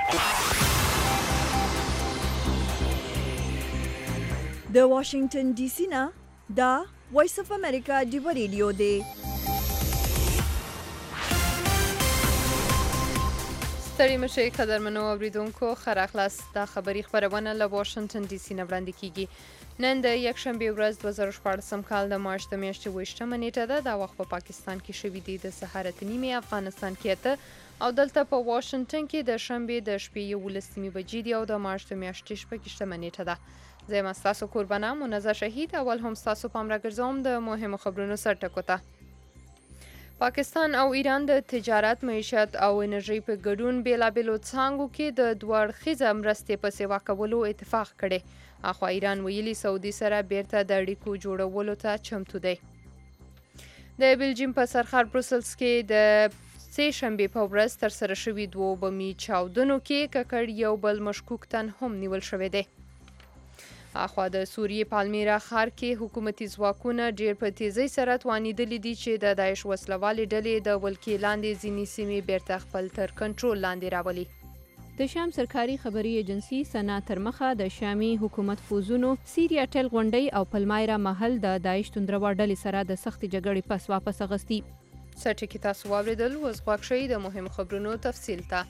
د واشنگټن ډي سي نه دا وایس اف امریکا دی ریډیو دی. ستړي مشئ قدرمنو اوریدونکو، ښه راغلاست. دا خبري خپرونه له واشنگټن ډي سي نه وړاندې کیږي. نن د یکشنبې ورځ 2014 کال د مارچ د میاشتې 28مه نیټه ده. دا وخت په پاکستان کې شوي دي د سهار 8:30، افغانستان کې 8 او دلته په واشنگټن کې د شنبې د شپې 11 بجې دي او د مارچ د میاشتې 6مه نیټه ده. زه یم ستاسو کوربانه منزه شهید. اول هم ستاسو پام راګرځوم د مهمو خبرونو سرټکو ته. پاکستان او ایران د تجارت، معیشت او انرژۍ په ګډون بیلابیلو څانګو کې د دوه اړخیزه مرستې په سیوا کولو اتفاق کړی. اخوا ایران ویلي سعودي سره بیرته د اړیکو جوړولو ته چمتو دی. د بلجیم په سرخار بروسلز کې د سه شنبې په ورځ ترسره شوي 2 بمي چاودنو کې ککړ یو بل مشکوک تن هم نیول شوی دی. اخوا د سوریې پالمیرا ښار کې حکومتي ځواکونه ډیر په تیزۍ سره توانیدلي دي چې د داعش وسلوالې ډلې د ولکې لاندې ځینې سیمې بیرته خپل تر کنټرول لاندې راولي. د شام سرکاري خبري ایجنسی سنا تر مخه د شامي حکومت فوزونو سیریا ټل غونډۍ او پلمایرا محل د داعش توندروا ډلې سره د سختې جګړې پس واپس اغستی. سرټکی تاسو واوریدل. اوس غوږ شئ د مهمو خبرونو تفصیل ته.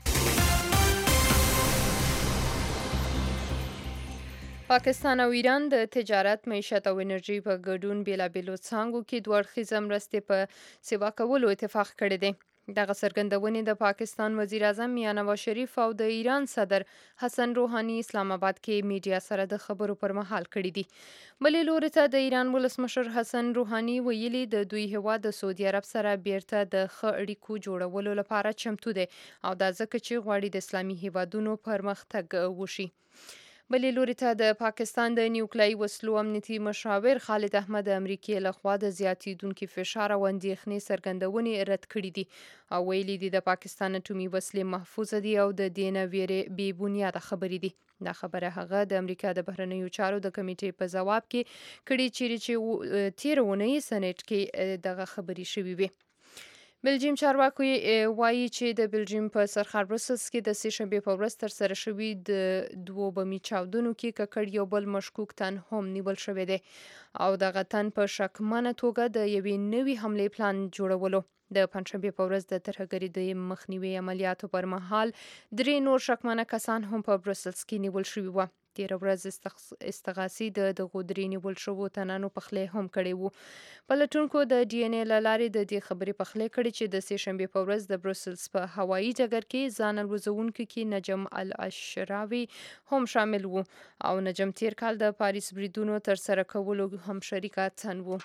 پاکستان او ایران د تجارت، معیشت او انرژۍ په ګډون بیلابیلو څانګو کې دوه اړخیزه مرستې په سیوا کولو اتفاق کړی دی. دغه څرګندونې د پاکستان وزیر اعظم میاں نواز شریف او د ایران صدر حسن روحاني اسلام آباد کې میډیا سره د خبرو پر مهال کړي دي. بلې لوري ته د ایران ولسمشر حسن روحاني ویلي د دوی هیواد د سعودي عرب سره بیرته د ښه اړیکو جوړولو لپاره چمتو دی او دا ځکه چې غواړي د اسلامي هیوادونو پرمختګ وشي. بلې لوري ته د پاکستان د نیوکلیايي وسلو امنیتي مشاور خالد احمد د امریکې لخوا د زیاتیدونکي فشار او اندېښنې څرګندونې رد کړي دي او ویلي دي د پاکستان اټومي وسلې محفوظ دي او د دې نه ویرې بې بنیاده خبرې دي. دا خبره هغه د امریکا د بهرنیو چارو د کمیټې په ځواب کې کړي چیرې چې تیر اونۍ سنټ کې دغه خبرې شوې وي. بلجیم چارواکي وایي چې د بلجیم په سرخار بروسلز کې د سه شنبې په ورځ ترسره شوي د 2 بمي چاودنو کې ککړ یو بل مشکوک تن هم نیول شوی دی او دغه تن په شکمنه توګه د یوې نوې حملې پلان جوړولو. د پنځشنبې په ورځ د ترهګرۍ د مخنیوي عملیاتو پر مهال 3 نور شکمنه کسان هم په بروسلز کې نیول شوي وو. تیره ورځ استغاثي د دغو 3 نیول شوو تنانو پخلی هم کړی وو. پلټونکو د ډي ان اې له لارې د دې خبرې پخلی کړی چې د سه شنبې په ورځ د بروسلز په هوایي ډګر کې ځان الوزونکو کې نجم الاشراوي هم شامل وو او نجم تیر کال د پاریس بریدونو ترسره کولو هم شریکه تن وو.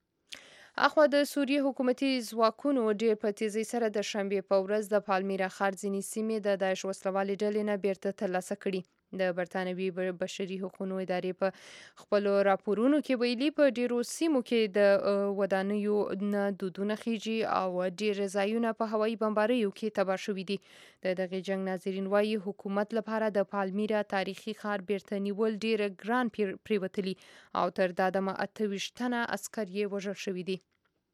اخوا د سوریې حکومتي ځواکونو ډیر په تیزۍ سره د شنبې په ورځ د پالمیرا ښار ځینې سیمې د داعش وسلوالې ډلې نه بیرته ترلاسه کړي. د برتانوي بشري حقوقو ادارې په خپلو راپورونو کې ویلي په ډیرو سیمو کې د ودانیو نه دودونه خېږي او ډیر ځایونه په هوایي بمباریو کې تباه شوي دي. د دغه جنگ ناظرین وایي حکومت لپاره د پالمیرا تاریخي ښار بیرته نیول ډیر ګران پریوتلي او تر دا دمه 28 تنه عسکر یې وژل شوي دي.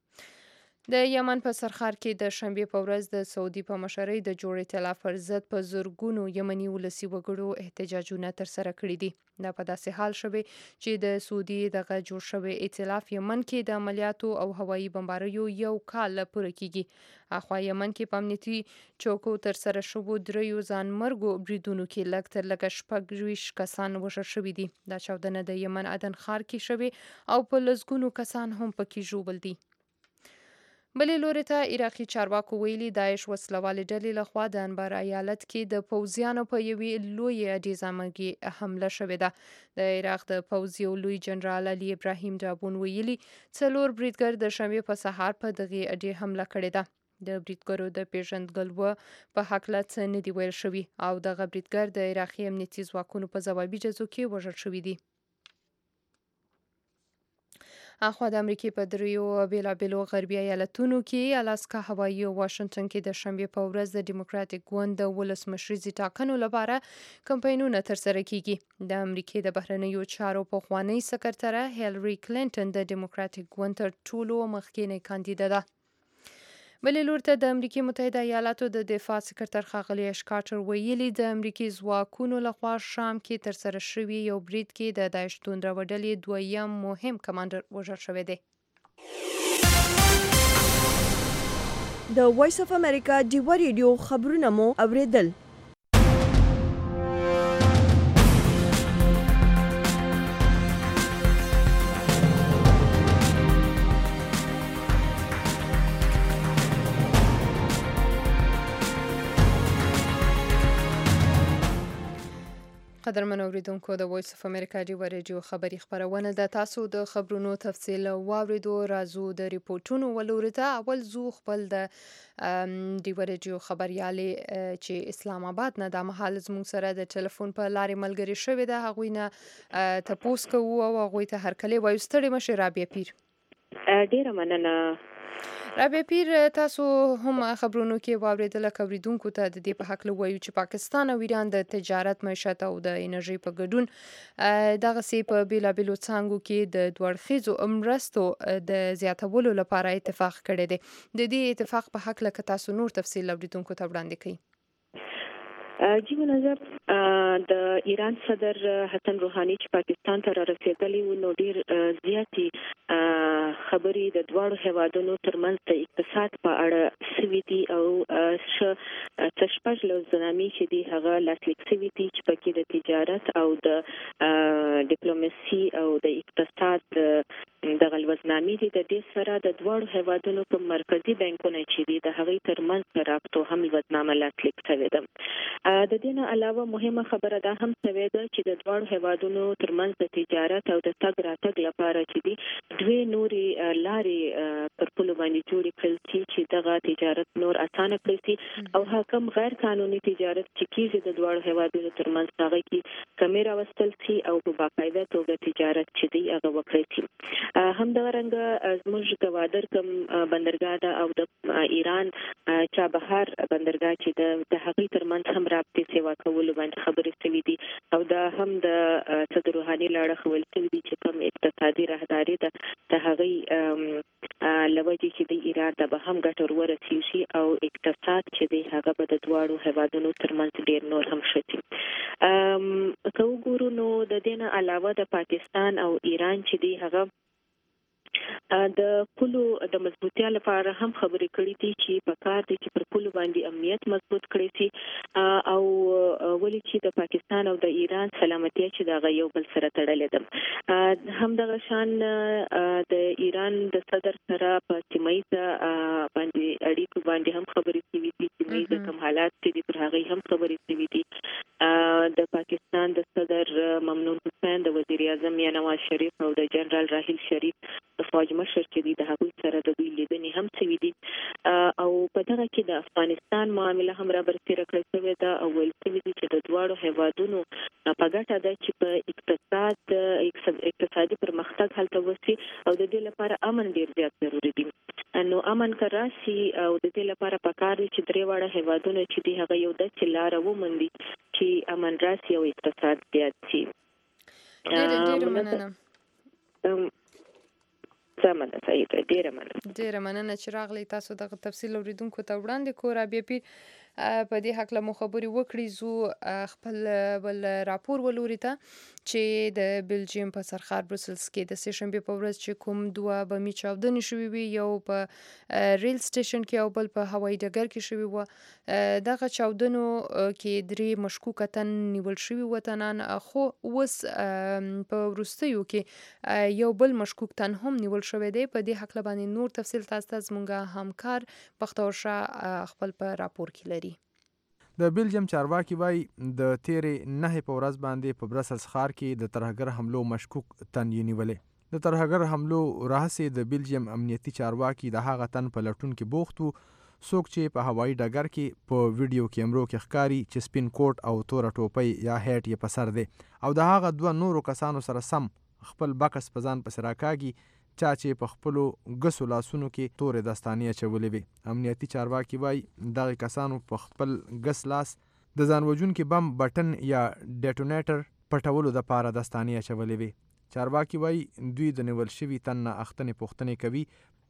د یمن په سرخار کې د شنبې په ورځ د سعودي په مشرۍ د جوړ ائتلاف پر ضد په زرګونو یمني ولسي وګړو احتجاجونه ترسره کړي دي. دا په داسې حال شوی چې د سعودي دغه جوړ شوی ائتلاف یمن کې د عملیاتو او هوایي بمباریو یو کال پوره کیږي. اخوا یمن کې په امنیتي چوکو ترسره شوو 3 ځانمرګو بریدونو کې لږ تر لږه 26 کسان وژل شوي دي. دا چاودنه د یمن عدن ښار کې شوې او په لسګونو کسان هم پکې ژوبل دي. بلې لوري ته عراقي چارواکو ویلي داعش وسلوالې ډلې لخوا د انبار ایالت کې د پوځیانو په یوې لویې اډیزامګي حمله شوې ده. د عراق د پوځ یو لوی جنرال علي ابراهیم ډابون ویلي 4 بریدګر د شنبې په سهار په دغه اډې حمله کړې ده. د بریدګرو د پیژندګلوه په هکله څه نه دی ویل شوي او دغه بریدګر د عراقي امنیتي ځواکونو په ځوابي جزو کې وژل شوي دي. اخوا د امریکې په 3 بیلابیلو غربي ایالتونو کې الاسکا، هوایي او واشنگټن کې د شنبې په ورځ د ډیموکراټیک ګوند د ولسمشریزې ټاکنو لپاره کمپاینونه ترسره کیږي. د امریکې د بهرنیو چارو پخوانۍ سکرتره هیلری کلینټن د ډیموکراټیک ګوند تر ټولو مخکینی کاندیده ده. بلې لور ته د امریکای متحده ایالاتو د دفاع سکرتر ښاغلی اش کارټر ویلي د امریکای ځواکونو لخوا شام کې ترسره شوي یو برید کې د داعش توندروه ډلې دویم مهم کمانډر وژل شوی دی. د وایس اف امریکا ډیوه ریډیو خبرونه مو اوریدل. قدرمن اوریدونکو د وایس اف امریکا ډیوه ریډیو خبري خبرونه د تاسو د خبرونو تفصیل واوریدو راځو د ریپورتونو ولورته. اول زو خپل د ډیوه ریډیو خبريالي چې اسلام آباد نه د محل زموږ سره د ټلیفون په لارې ملګری شوی ده هغوی نه تپوس کوو او هغوی ته هرکلی وایو. ستړي مشه رابعه پیر. ډیره مننه رابعه پیر. تاسو هم خبرونو کې واوریدل کوریدونکو ته د دې په حق وایو چې پاکستان او ایران د تجارت معیشت او د انرژي په ګډون دغه سي په بیلابیلو څانګو کې د دوړخیزو مرستو د زیاتولو لپاره اتفاق کړی دی. د دې اتفاق په حق لکه تاسو نور تفصیل اوریدونکو ته وړاندې کړئ. جی منظر د ایران صدر حسن روحاني چې پاکستان ته رسیدلی و نو ډیر زیاتی خبرې د دوړو هوادونو ترمنځ د اقتصاد په اړه سوي دي او تشپږ لوزنامې چې دی هغه لاسلیک سوي دي چې پکې د تجارت او د ډیپلوماسي او د اقتصاد د غلوزنامې دي. د دې سره د دوړو هوادونو په مرکزی بانکونو چې دی د هغې ترمنځ رابطو هم لوزنامه لاسلیک شوې ده. د دې نه علاوه مهمه خبره ده هم شوې ده چې د دوړو هوادونو ترمنځ د تجارت او د تګ راتګ لپاره چې دی دوی نورې لارې پر پلو باندې جوړې کړل چې دغه تجارت نور اسانه کړي او حکم غیر قانوني تجارت چې کیږي د دوړو هوادونو ترمنځ هغه کې کمی راوستل شي او په باقاعده توګه تجارت چې دی هغه وکړي شي. هم دغه رنګ زموږ ګوادر کوم بندرګاه ده او د ایران چابهار بندرګاه چې د هغې ترمنځ هم رابطې سیوا کولو باندې خبرې شوي دي او دا هم د صدر روحاني له اړخه ویل شوي دي چې کوم اقتصادي راهداري ده د هغې لوجې چې د ایران ته به هم ګټه ورسیږي او اقتصاد چې دی هغه به د دواړو هیوادونو ترمنځ ډیر نور هم ښه شي. که وګورو نو د دې نه علاوه د پاکستان او ایران چې دی هغه د پولو د مضبوطیا لپاره هم خبرې کړې دي چې په کار دي چې پر پولو باندې امنیت مضبوط کړي شي او ولې چې د پاکستان او د ایران سلامتیا چې دا یو بل سره تړلې ده. هم دغه شان د ایران د صدر سره په سیمایي باندې اړیکو باندې هم خبرې شوې دي چې د کوم حالات چې پر هغه هم خبرې شوې دي. د پاکستان د صدر ممنون حسین د وزیر اعظم یا نواز شریف او د جنرال راحیل شریف فوج مشر چې دی د هغوی سره د دوی لیدنې هم شوي دي او په دغه کې د افغانستان معامله هم را برسېره کړل شوې ده او ویل شوي دي چې د دواړو هیوادونو په ګټه ده چې په اقتصادي پرمختګ هلته وشي او د دې لپاره امن ډیر زیات ضروري دی. نو امن که راشي او د دې لپاره پکار دي چې درې واړه هیوادونه چې دی هغه یو داسې لاره ومومي چې امن راشي او اقتصاد زیات شي. ډېره مننه. ډیره مننه چې راغلی. تاسو دغه تفصیل اوریدونکو ته وړاندې کو. رابعه پیر په دې حق له مو خبرې وکړي. زو خپل بل راپور ولوري ته چې د بلجیم په سرخار بروسلز کې د سهشنبه په ورځ چې کوم دوه بمي چاودنې شوې وي یو په ریل سټیشن کې او بل په هوایي ډګر کې شوې و. دغه چاودنو کې درې مشکوک تن نیول شوي وطنان خو اوس په وروستیو کې یو بل مشکوک تن هم نیول شوی دی. په دې حق باندې نور تفصیل تاسو ته زموږ همکار بختور شاه خپل په راپور کې لري. د بلجیم چارواکي وایي د تیرې 9 په ورځ باندې په برسلز ښار کې د ترهګر حملو مشکوک تن یې نیولې. د ترهګر حملو راهیسې د بلجیم امنیتي چارواکي د هغه تن په لټون کې بوخت وو څوک چې په هوایي ډګر کې په ویډیو کیمرو کې ښکاري چې سپین کوټ او توره ټوپۍ یا هیټ یې په سر دی او د هغه دوه نورو کسانو سره سم خپل بکس په ځان پسې راکاږي چا چې په خپلو ګسو لاسونو کې تورې داستانې اچولې وي. امنیتي چارواکي وایي دغه کسانو په خپل ګس لاس د ځان وژونکي بم بټن یا ډیټونیټر پټولو دپاره داستانې اچولې وي. چارواکي وایي دوی د نیول شوي تن نه اخیستنې پوښتنې کوي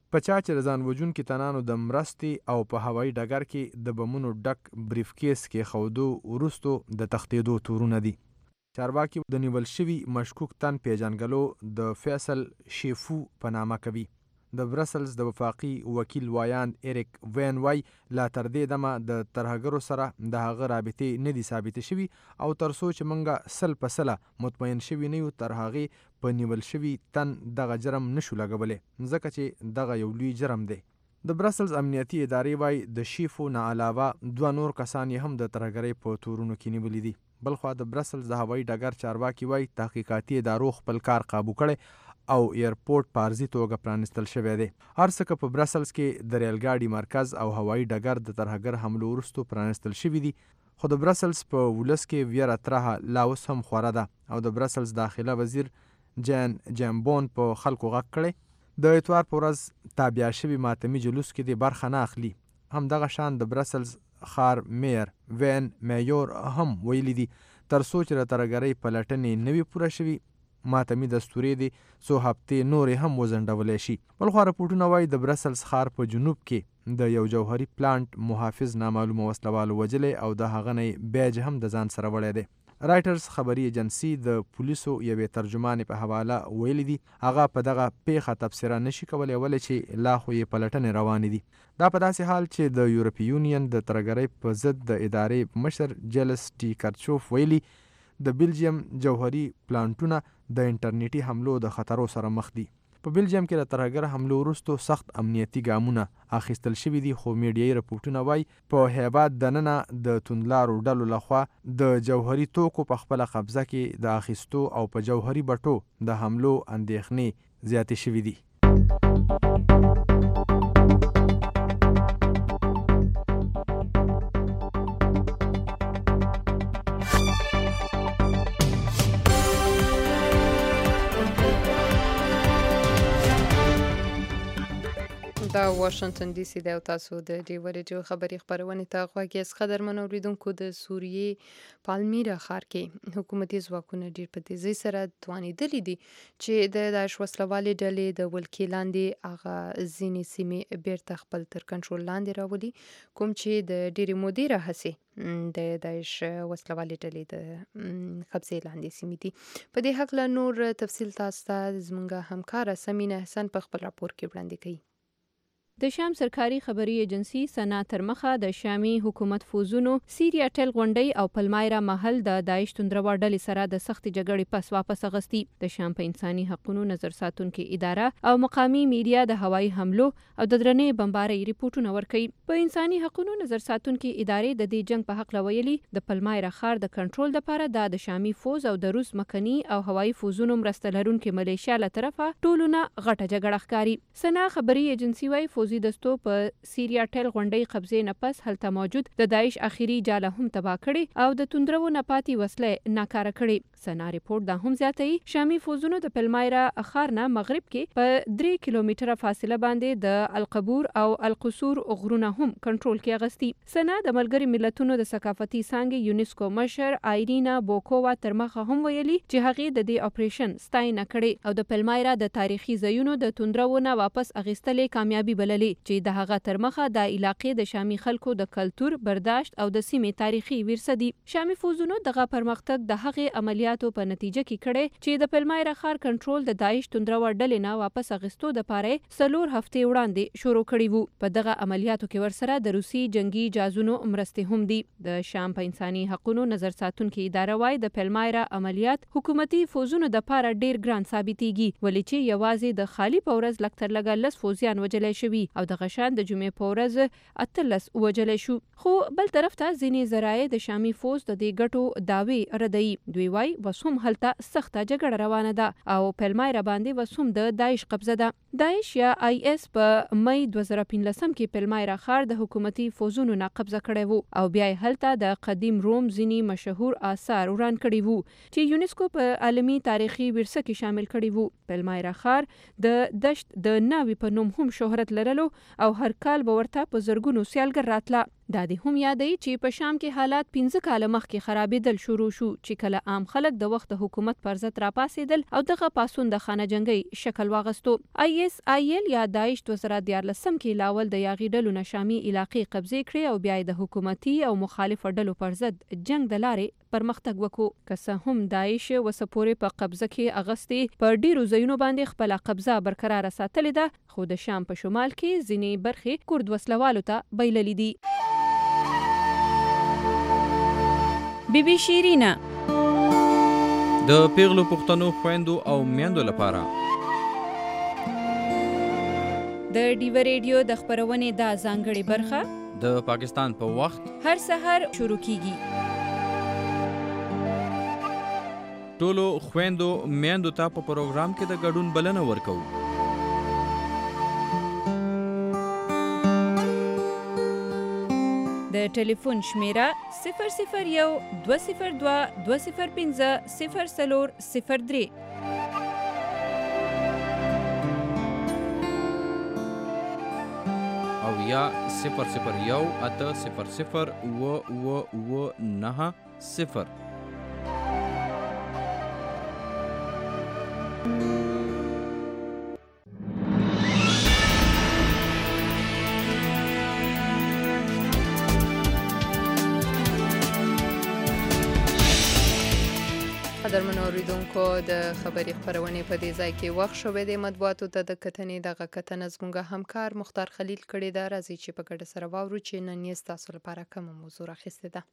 په چا چې د ځان وژونکي تنانو د مرستې او په هوایي ډګر کې د بمونو ډک بریف کیس کې خودو وروستو د تښتېدو تورونه دي. چارواکي د نیول شوي مشکوک تن پیژنګلو د فیصل شیفو په نامه کوي. د برسلز د وفاقي وکیل وایاند ایریک وین وای لا تر دې دمه د ترهګرو سره د هغه رابطې نه دي ثابتې شوي او تر څو چې موږ 100% مطمئن شوي نه یو تر هغې په نیول شوي تن دغه جرم نشو لګولی ځکه چې دغه یو لوی جرم دی. د برسلز امنیتي ادارې وای د شیفو نه علاوه 2 نور کسان یې هم د ترهګرۍ په تورونو کې نیولي دي. بلخوا د برسلز د هوایي ډګر چارواکي وای تحقیقاتي ادارو خپل کار قابو کړی او ایرپورټ په عرضي توګه پرانستل شوی دی. هر څه که په برسلز کې د ریل ګاډي مرکز او هوایي ډګر د ترهګر حملو وروستو پرانستل شوي دي، خو د برسلز په ولس کې ویره ترهه لا اوس هم خوره ده او د برسلز داخله وزیر جان جامبون په خلکو غږ کړی د اتوار په ورځ تابع شوي ماتمي جلوس کې د برخه نه اخلي. همدغه شان د برسلز خار میر وین میور هم ویلي دي تر څو چې د ترهګرۍ پلټنې نه وي پوره شوي ماتمي دستورې دي څو هفتې نورې هم وځنډولی شي. بلخوا رپورټونه وایي د برسلز ښار په جنوب کې د یو جوهري پلانټ محافظ نامعلومه وسلوالو وجلی او د هغه نه بیج هم د ځان سره وړی دی. رایټرز خبري ایجنسي د پولیسو یوې ترجمانې په حواله ویلي دي هغه په دغه پیښه تبصره نشي کولی ولې چې لا خو یې پلټنې روانې دي. دا په داسې حال چې د یورپي یونین د ترهګرۍ په ضد د ادارې مشر جلس ټي کرچوف ویلي د بلجیم جوهري پلانټونه د انټرنیټي حملو د خطرو سره مخ دي. په بلجیم کې د ترهګر حملو وروستو سخت امنیتي ګامونه اخیستل شوي دي، خو میډیایي رپورټونه وایي په هیواد دننه د توندلارو ډلو لخوا د جوهري توکو په خپله قبضه کې د اخیستو او په جوهري بټو د حملو اندېښنې زیاتې شوي دي. دا واشنگټن ډي سي دی او تاسو د ډیو ریډیو خبري خبرونه ته غوږ یاست. قدرمن اوریدونکو، د سوریې پالمیرا ښار کې حکومتي ځواکونه ډیر په تیزۍ سره توانیدلي دي چې د داعش وسلوالې ډلې د ولکې لاندې هغه ځینې سیمې بیرته خپل تر کنټرول لاندې راولي، کوم چې د ډیرې مودې راهیسې د داعش وسلوالې ډلې د قبضې لاندې سیمې دي. په دې هکله نور تفصیل تاسو ته زموږ همکاره سمینه حسن په خپل راپور کې وړاندې کوي. د شام سرکاري خبري ایجنسی سنا تر مخه د شامي حکومت فوزونو سیریا ټل غونډۍ او پلمایرا محل د داعش توندروا ډلې سره د سخت جګړې پس واپس اغستی. د شام په انساني حقوقو نظر ساتونکو اداره او مقامی میډیا د هوایي حملو او د درنې بمبارۍ ریپورتونه ورکوي. په انساني حقوقو نظر ساتونکو ادارې د دې جنگ په حق لویلي د پلمایرا ښار د کنټرول لپاره د شامي فوز او د روس مکني او هوایي فوزونو مرسته لرونکو ملیشیا له طرفه ټولونه غټه جګړه ښکاري. سنا خبري ایجنسی وايي فوزي دستو په سیریا ټل غونډۍ قبضې نه پس هلته موجود د داعش اخیری جاله هم تباه کړي او د توندرو نه پاتې وسلې ناکاره کړي. سنا ریپورت دا هم زیاتوي شامي فوزونو د پلمایرا ښار نه مغرب کې په 3 کیلومتره فاصله باندې د القبور او القصور غرونه هم کنټرول کې اغستی. سنا د ملګری ملتونو د ثقافتي څانګې یونیسکو مشر آیرینا بوکووا تر مخه هم ویلي چې هغه د دې اپریشن ستاینه کړي او د پلمایرا د تاریخي ځایونو د توندرو نه واپس اغستلې کامیابی بللې چې د هغه تر مخه د علاقې د شامي خلکو د کلتور برداشت او د سیمې تاریخي ورثه دي. شامي فوزونو دغه پرمختګ د هغه عملیاتو په نتیجه کې کړي چې د پلمایرا ښار کنټرول د داعش توندروا ډلې نه واپس اغستو د پاره 4 هفتې وړاندې شروع کړي وو. په دغه عملیاتو کې ورسره د روسي جنگي جازونو مرستې هم دي. د شام په انساني حقوقو نظر ساتونکو اداره وايي د پلمایرا عملیات حکومتي فوزونو د پاره ډیر ګران ثابتېږي ولې چې یوازې د خالی پورز لکتر لګا لس فوزیان وجلې شوي او د غشان د جمعې په ورځ 18 وجلې شو. خو بل طرف ته ځینې ذرایع د شامي فوز د دې ګټو داوی ردوي. دوی وايي وسوم هلته سخته جګړه روانه ده او پلمایرا باندې وسوم د داعش قبضه ده. داعش یا آی اس په مئی 2015 کې پلمایرا ښار د حکومتي فوزونو نه قبضه کړی وو او بیا هلته د قدیم روم ځینې مشهور آثار وران کړي وو چې یونیسکو په عالمي تاریخي ورثه کې شامل کړي وو. پلمایرا ښار د دشت د ناوی په نوم هم شهرت لرلو او هر کال به ورته په زرګونو سیالګر راتله. دا دې هم یادوي چې په شام کې حالات 15 کاله مخکې خرابېدل شروع شو چې کله عام خلک د وخت حکومت پر ضد راپاسېدل او دغه پاسون د خانه جنګۍ شکل واغستو. ISIL یا داعش 2014 کې لاول د یاغي ډلو نه شامي علاقې قبضې کړې او بیا د حکومتي او مخالف ډلو پر ضد جنگ د لارې پرمختګ وکړو. که څه هم داعش وسه پورې په قبضه کې اغستې په ډیرو ځایونو باندې خپله قبضه برقراره ساتلې ده، خو د شام په شمال کې ځینې برخې کورد وسلوالو ته بایللې دي. بی بی شیرینه د پیغلو پښتنو خويندو او میندو لپاره د ډیو ریډیو د خبرونې دا ځانګړې برخه د پاکستان په وخت هر سحر شروع کیږي. ټولو خويندو میندو ته په پروګرام کې د ګډون بلنه ورکوو. د ټلیفون شمیره 001 202 205 0403 او یا 001 800 990. قدرمنو اوریدونکو د خبري خبرونې په دې ځای کې وخت شوی دی مطبوعاتو ته د کتنې دغه کتنه زموږ همکار مختار خلیل کړې ده. راځي چې په ګډه سره واورو چې نن یې ستاسو لپاره کومه موضوع راخیستې ده.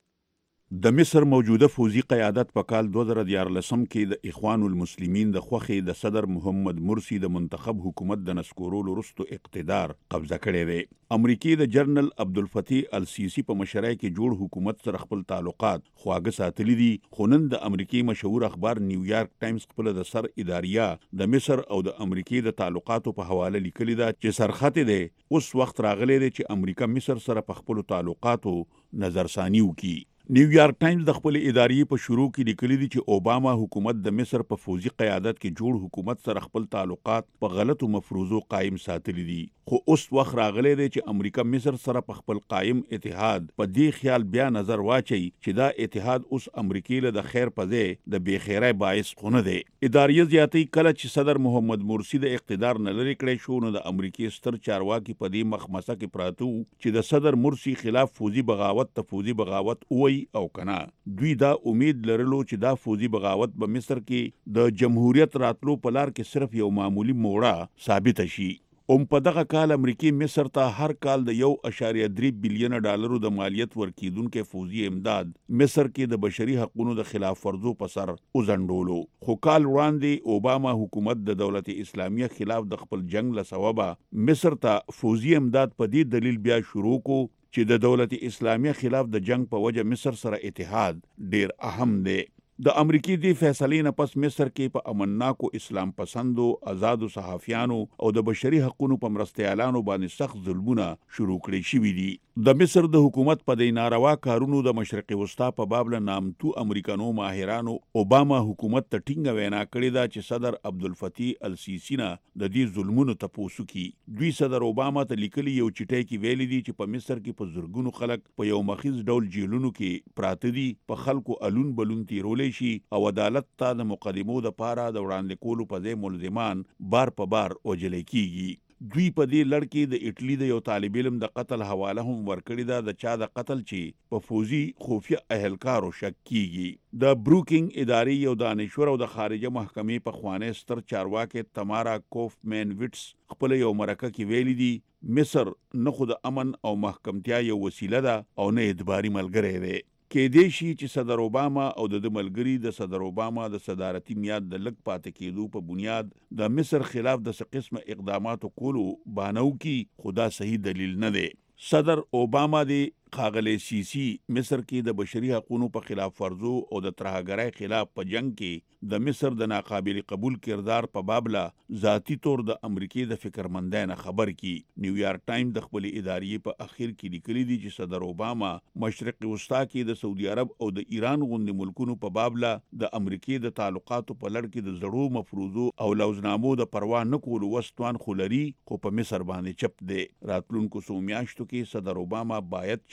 د مصر موجوده فوزي قیادت په کال 2014 کې د اخوان المسلمین د خوخي د صدر محمد مرسی د منتخب حکومت د نسکورولو وروسته اقتدار قبضه کړی دی. امریکای د جنرال عبدالفتاح السیسی په مشرۍ کې جوړ حکومت سره خپل تعلقات خواږه ساتلي دي، خو نن د امریکای مشهور اخبار نیویارک ټایمز خپل د سر اداریه د مصر او د امریکای د تعلقاتو په حواله لیکلي ده چې سرخط دی اوس وخت راغلی دی چې امریکا مصر سره په خپل تعلقاتو نظرثانی وکړي. نیویارک ټایمز د خپل ادارې په شروع کې لیکلي دي چې اوباما حکومت د مصر په فوزي قیادت کې جوړ حکومت سره خپل تعلقات په غلطو مفروضو قائم ساتلي دي، خو اوس وخت راغلی دی چې امریکا مصر سره په خپل قائم اتحاد په دې خیال بیا نظر واچي چې دا اتحاد اوس امریکای له د خیر په ځای د بېخیرۍ باعث خونه دی. ادارې زیاتې کله چې صدر محمد مرسی د اقتدار نه لرې کړی شو نو د امریکای ستر چارواکي په دې مخمسه کې پراته وو چې د صدر مرسی خلاف فوزي بغاوت ته فوزي بغاوت وایي او کنه. دوی دا امید لرلو چې دا فوزي بغاوت په مصر کې د جمهوریت راتلو په لار کې صرف یو معمولی موړه ثابت شي. په دغه کال امریکای مصر ته هر کال د 1.3 بلین ډالرو د مالیت ورکیدونکو فوزي امداد مصر کې د بشري حقوقو د خلاف ورزو په سر وزندولو. خو کال وړاندې اوباما حکومت د دولت اسلامیه خلاف د خپل جنگ له سببه مصر ته فوزي امداد په دې دلیل بیا شروع کو چې د دولت اسلامیه خلاف د جنگ په وجه مصر سره اتحاد ډیر اهم دی. د امریکای دی فیصلې نه پس مصر کې په امنناکو اسلام پسندو آزادو صحافیانو او د بشري حقوقو په مرستيالانو باندې سخت ظلمونه شروع کړي شوي دي. د مصر د حکومت په دې ناروا کارونو د مشرق وسطا په باب له نامتو امریکانو ماهرانو اوباما حکومت ته ټینګه وینا کړې ده چې صدر عبدالفتاح السیسی نه د دې ظلمونو تپوسو کی. دوی صدر اوباما ته لیکلي یو چټای کې ویلي دي چې په مصر کې په زورګونو خلک په یو مخیز ډول جیلونو کې پراته دي، په خلکو الون بلون تیرولې شي او عدالت ته د مقدمو د پاره د وړاندې کولو په ځای ملزمان بار په بار وجل کیږي. دوی په دې لړ کې د اټلی د یو طالب علم د قتل حواله هم ورکړې ده، د چا د قتل چې په فوزي خفیه اهلکارو شک کیږي. د بروکینګ ادارې یو دانشور او د خارجه محکمې په خوانې ستر چارواکي تمارا کوفمن ویټس خپل یو مرکه کې ویلي دي مصر نه خو د امن او محکمتیا یو وسیله ده او نه اعتباري ملګری دی. کې دی شي چې صدر اوباما او د ملګری د صدر اوباما د صدارتي میاد د لګ پاتې کېدو په بنیاد د مصر خلاف د څه قسمه اقداماتو کولو بانو کې خدا صحیح دلیل نه دی. صدر اوباما دی ښاغلی سیسی مصر کې د بشري حقوقو په خلاف ورزو او د ترهګرۍ خلاف په جنگ کې د مصر د ناقابل قبول کردار په باب له ذاتی طور د امریکای د فکرمندانه خبر کی. نیویارک ټایم د خپل ادارې په اخر کې لیکلي دي چې صدر اوباما مشرق وسطا کې د سعودي عرب او د ایران غوندې ملکونو په باب له د امریکای د تعلقاتو په لړ کې د زړو مفروضو او لوزنامو د پروا نه کولو وستوان خولري خو په مصر باندې چپ دی. راتلونکو څو میاشتو کې صدر اوباما باید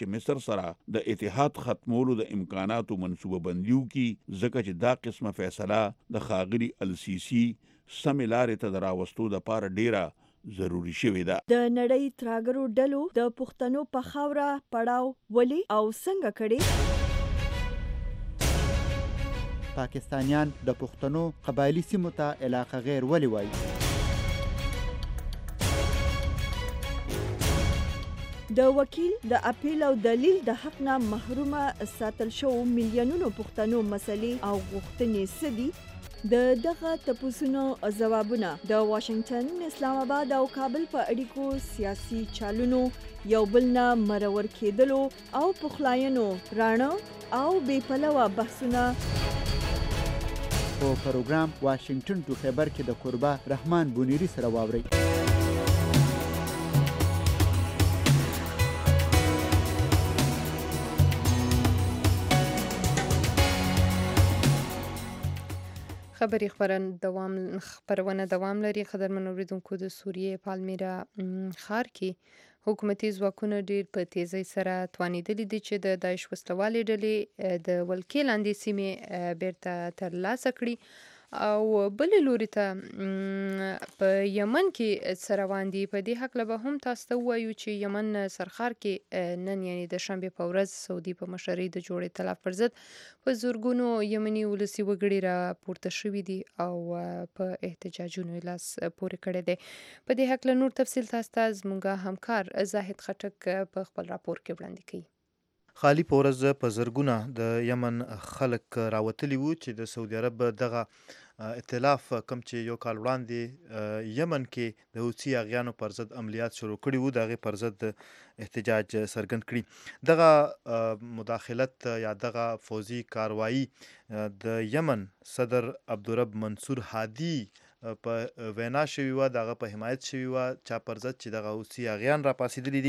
چې مصر سره د اتحاد ختمولو د امکاناتو منصوبه بندي وکړي، ځکه چې دا قسمه فیصله د ښاغلي السیسي سمې لارې ته د راوستو دپاره ډیره ضروری شوې ده. د نړۍ ترهګرو ډلو د پښتنو په خاوره پړاو ولې او څنګه کړي؟ پاکستانیان د پښتنو قبایلی سیمو ته علاقه غیر ولې وایي؟ د وکیل د اپیل او دلیل د حق نه محرومه ساتل شو میلیونونو پښتنو مسلې او غوښتنې څه دي؟ د دغه تپوسونو ځوابونه د واشنگټن، اسلام آباد او کابل په اړیکو سیاسي چالونو یو بل نه مرور کېدلو او پخلاینو راڼه او بې پلوه بحثونه په پروګرام واشنگټن ټو خیبر کې د قربا رحمان بونیری سره واورئ. خبري خبرونه دوام لري. قدرمن اوریدونکو، د سوریې پالمیرا ښار کې حکومتي ځواکونه ډیر په تیزۍ سره توانیدلي دي چې د داعش وسلوالې ډلې د ولکې لاندې سیمې بیرته ترلاسه کړي او بلې لوري ته په یمن کې څه روان دي. په دې هکله به هم تاسو ته ووایو چې یمن سرخار کې نن یعنې د شنبې په ورځ سعودي په مشرۍ د جوړ ائتلاف پر ضد په زورګونو یمني ولسي وګړي راپورته شوي دي او په احتجاجونو یې لاس پورې کړی دی. په دې هکله نور تفصیل تاسو ته زموږ همکار زاهد خټک په خپل راپور کې وړاندې کوي. خالی په ورځ په زرګونه د یمن خلک راوتلي وو چې د سعودي عرب دغه ائتلاف کم چې یو کال وړاندې یمن کې د حوثي اغیانو پر ضد عملیات شروع کړي وو، د هغې پر ضد احتجاج څرګند کړي. دغه مداخلت یا دغه فوزي کاروایی د یمن صدر عبدالرب منصور هادي په وینا شوي وه، دغه په حمایت شوي وه چا پر ضد چې دغه حوثي اغیان راپاڅېدلي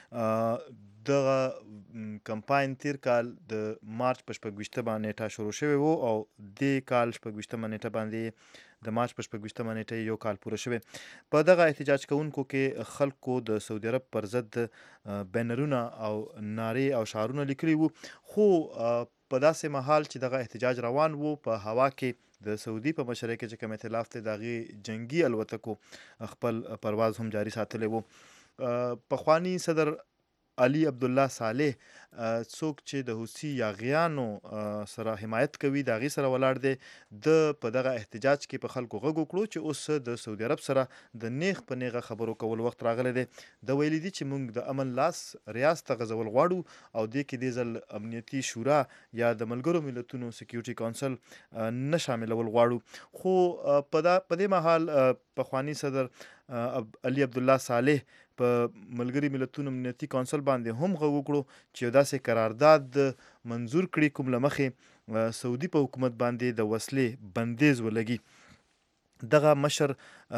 دي. دغه کمپاین تیر کال د مارچ په 26 نیټه شروع شوی وو او دې کال 26 نیټه باندې د مارچ په 26 نیټه یو کال پوره شوی. په دغه احتجاج کوونکو کې خلکو د سعودي عرب پر ضد بینرونه او نارې او شعارونه لیکلي وو، خو په داسې مهال چې دغه احتجاج روان وو په هوا کې د سعودي په مشرۍ کې چې کوم ائتلاف دی د هغې جنګي الوتکو خپل پرواز هم جاري ساتلی وو. پخواني صدر علي عبدالله صالح څوک چې د حوثي یاغیانو سره حمایت کوي د هغې سره ولاړ دی، د په دغه احتجاج کې په خلکو غږ وکړو چې اوس د سعودي عرب سره د نیغ په نیغه خبرو کول وخت راغلی دی. د ویلي دي چې موږ د امن لاس ریاض ته غځول غواړو او دې کې دې ځل امنیتي شورا یا د ملګرو ملتونو سکیورټي کونسل نه شاملول غواړو. خو په دې مهال پخواني صدر علي عبدالله صالح په ملګري ملتونو امنیتي کونسل باندې هم غږ وکړو چې یو داسې قرارداد منظور کړي کوم له مخې سعودي په حکومت باندې د وسلې بندیز ولګي. دغه مشر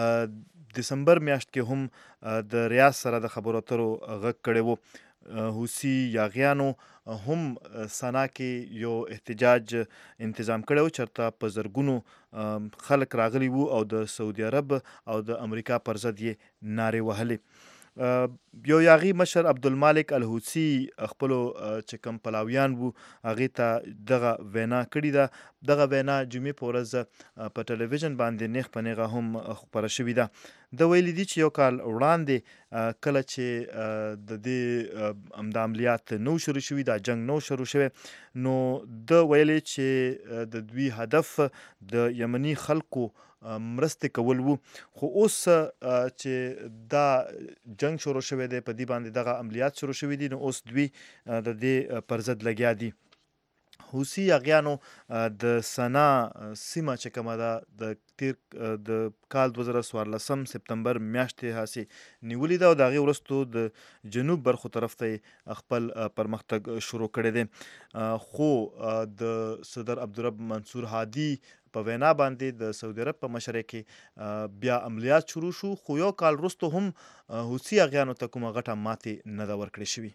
دسمبر میاشت کې هم د ریاض سره د خبرو اترو غږ کړی وو. حوثي یاغیانو هم سنا کې یو احتجاج انتظام کړی و چېرته په زرګونو خلک راغلي وو او د سعودي عرب او د امریکا پر ضد یې نارې وهلې. یو یاغي مشر عبدالمالک الحوثي خپلو چې کوم پلاویان وو هغې ته دغه وینا کړې ده. دغه وینا جمعې په ورځ په ټلویزیون باندې نیغ په نیغه هم خپره شوې ده. د ویلي دي چې یو کال وړاندې کله چې د دې همدا عملیات نو شروع شوي، دا جنگ نو شروع شوی، نو د ویلي چې د دوی هدف د یمني خلکو مرستې کول وو. خو اوس چې دا جنگ شروع شوی دی، په دې باندې دغه عملیات شروع شوي دي، نو اوس دوی د دې پر ضد لګیا دي. حوثي یاغیانو د سنا سیمه چې کومه ده د کال 2014 سپتمبر میاشتې هسې نیولې ده او د هغې وروستو د جنوب برخو طرف ته خپل پرمختګ شروع کړی دی. خو د صدر عبدالرب منصور هادي په وینا باندې د سعودي عرب په مشرۍ کې بیا عملیات شروع شو، خو یو کال وروستو هم حوثي یاغیانو ته کومه غټه ماتې نه ده ورکړې شوې.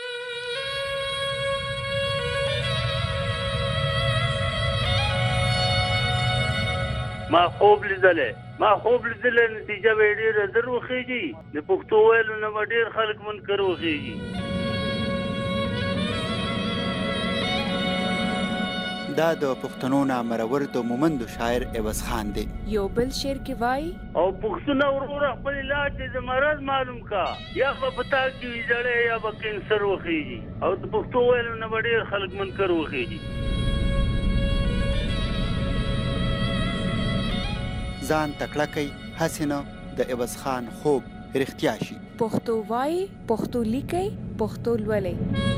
ما خوب لیدلې نتیجه به یې ډېره زر وخېږي. د پښتو ویلو نه به ډېر خلک منکر وخېږي. دا د پښتنو نامرور د مومندو شاعر عوض خان دی. یو بل شعر کې وایي او پښتون وروره خپل علاج د مرض معلوم کا یا په پتا کې ویځړې یا په کینسر وخیږي او د پښتو ویلو نه ډېر خلک منکر وخیږي. ځان تکړه کوي هسې نه د عوض خان خوب رښتیا شي. پښتو وایي، پښتو لیکي، پښتو لولي.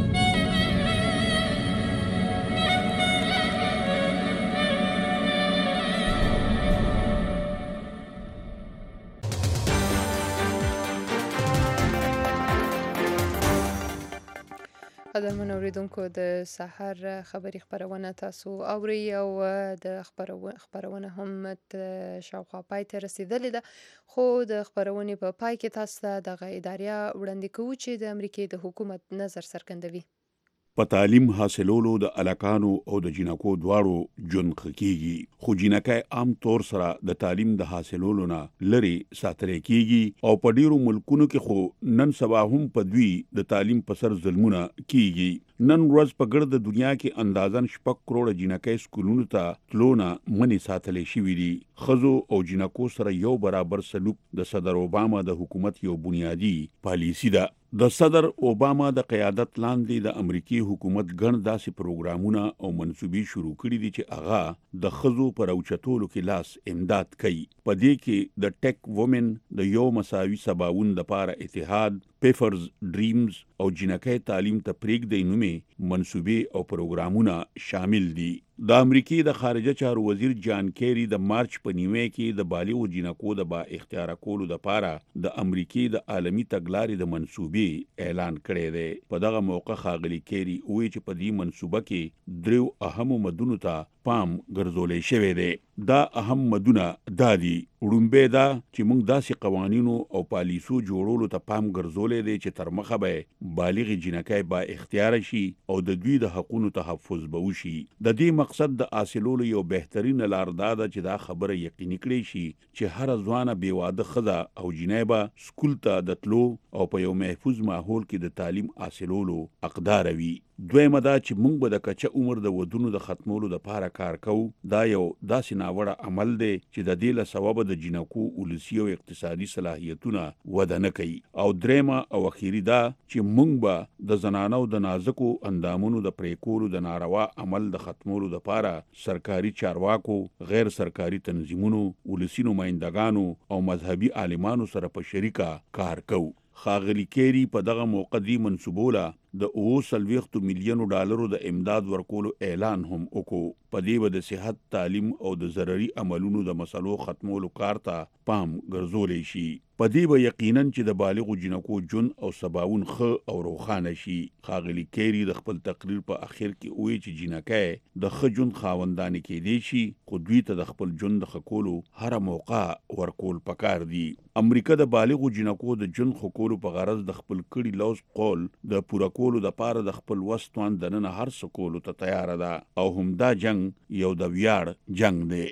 قدرمنو اوریدونکو د سحر خبری خبرونه تاسو اوري او د خبرونه هم شاوخوا پای ته رسیدلې ده خو د خبرونې په پای کې تاسو ته دغه اداریه وړاندې کوو چې د امریکای د حکومت نظر څرګندوي. په تعلیم حاصلولو د الکانو او د جنکو دواړو جون خکېږي خو جنکای عام طور سره د تعلیم د حاصلولو نه لري ساتل کېږي او په ډیرو ملکونو کې خو نن سبا هم په دوی د تعلیم په سر ظلمونه کېږي. نن ورځ په ګرد دنیا کې اندازن 6 کروڑ جنکای سکولونو ته تلونه منې ساتلې شوې دي. خزو او جنکو سره یو برابر سلوک د صدر اوباما د حکومت یو بنیادی پالیسی ده. د صدر اوباما د قیادت لاندې د امریکای حکومت ګڼ داسې پروګرامونه او منسوبې شروع کړي دي چې هغه د خزو پر اوچتولو کې لاس امداد کوي. په دې کې د ټیک وومن د یو مساوي سباوون د پاره اتحاد، پیفرز ډریمز او جنکای تعلیم ته پریږدي نومې منسوبې او پروګرامونه شامل دي. د امریکای د خارجه چارو وزیر جان کیری د مارچ په نیوه کې د بالغ جنکو د با اختیار کولو د پاره د امریکای د عالمی تګلارې د منسوبې اعلان کړی دی. په دغه موقع ښاغلي کیری وایي چې په دې منسوبه کې درو اهم مدونو ته پام ګرځولې شوی دی. دا اهم مدونه دادي وړومبه دا چې موږ داسې قوانینو او پالیسو جوړولو ته پام ګرځولې دی چې تر مخه به بالغ جنکای با اختیار شي او د دوی د حقوقو تحفظ به وشي. د دې مقصد د حاصلولو یو بهترین لار دا ده چې دا خبره یقیني کړي شي چې هر ځوانه بې واده ښځه او جنیبه سکول ته د تلو او په یو محفوظ ماحول کې د تعلیم حاصلولو حقدار وي. دویمه دا چې موږ به د کچه عمر د ودونو د ختمولو د پاره کار کوو. دا یو داسې ناوړه عمل دی چې د دې له سببه د جنکو ولسی او اقتصادي صلاحیتونه وده نه کوي. او دریمه او اخیری دا چې موږ به د زنانو د نازکو اندامونو د پریکولو د ناروا عمل د ختمولو د پاره سرکاري چارواکو، غیر سرکاري تنظیمونو، ولسی نمائندگانو او مذهبي عالمانو سره په شریکه کار کوو. ښاغلي کیری په دغه موقع دی منسوبوله د $40 میلیون د امداد ورکولو اعلان هم وکړو. په دې به د صحت، تعلیم او د ضرري عملونو د مسلو ختمولو کار ته پام ګرځولی شي. په دې به یقینا چې د بالغو جنکو جون او سباون ښه او روښانه شي. ښاغلي کیری د خپل تقریر په اخر کې وایي چې جنکای د ښه جون خاوندانې کېدی شي خو دوی ته د خپل جون د ښه کولو هره موقع ورکول پکار دي. امریکا د بالغو جنکو د جون ښه کولو په غرض د خپل کړي لوز قول د پوره کولو د پاره د خپل وستوان دننه هر څه کولو ته تیار ده او هم دا جنگ یو د ویاړ جنگ دی.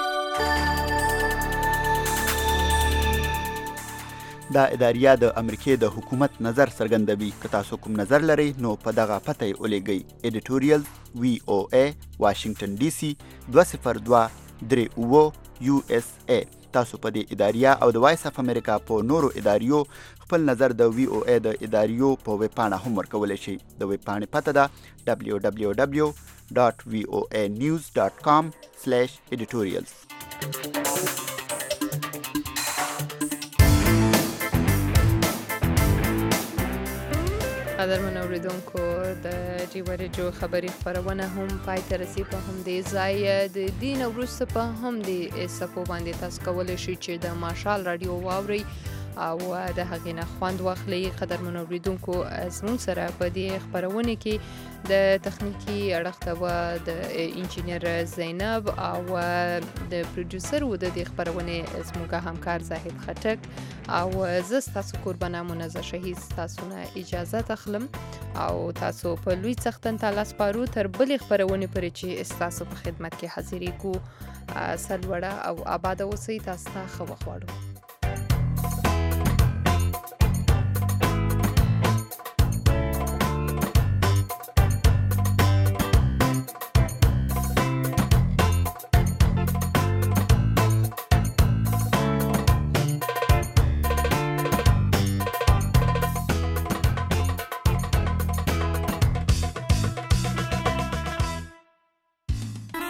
دا اداریه د امریکای د حکومت نظر څرګندوي. که تاسو کوم نظر لرئ نو په دغه پته یې ولیږئ. ایډیټوریال VOA واشنگټن DC 20238 USA. تاسو په دې اداریه او د وایس اف امریکا په نورو اداریو خپل نظر د VOA د اداریو په ویب پاڼه هم ورکولی شئ. د ویب پاڼې پته ده www.voanews.com/editorials. قدرمن اوریدونکو د ډیورېډیو خبري خبرونه هم پای ته رسي. په همدې ځای د دین وروسته په همدې څپو باندې تاسو کولی شئ چې د ماشال راډیو واورئ او د هغې نه خوند واخلئ. قدرمن اوریدونکو زموږ سره په دې خپرونې کې د تخنیکي اړخ ته د انجینر زینب او د پروډوسر و د دې خپرونې زموږ همکار زاهد خټک او زه ستاسو قربانه منزه شهید ستاسو نه اجازه اخلم او تاسو په لوی څښتن تعالی سپارو تر بلې خپرونې پورې چې ستاسو په خدمت کې حاضرې کو. سلوړه او آباد اوسئ. تاسو ته ښه وخت غواړو.